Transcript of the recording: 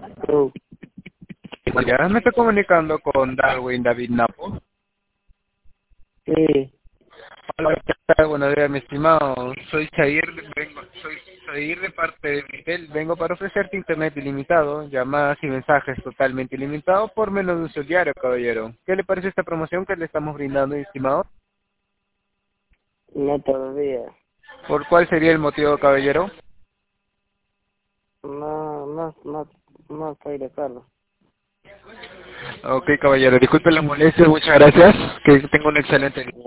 Oh, Ya me estoy comunicando con Darwin David Napo. sí, Hola, ¿qué tal? Buenos días, mi estimado. Soy Chair, soy Chair de parte de Vitel. Vengo para ofrecerte internet ilimitado, llamadas y mensajes totalmente ilimitados por menos de un sol diario, caballero. ¿Qué le parece esta promoción que le estamos brindando, mi estimado? no todavía. ¿Por cuál sería el motivo, caballero? No estoy de acuerdo. Ok, caballero, disculpe la molestia, muchas gracias. Que tenga un excelente día.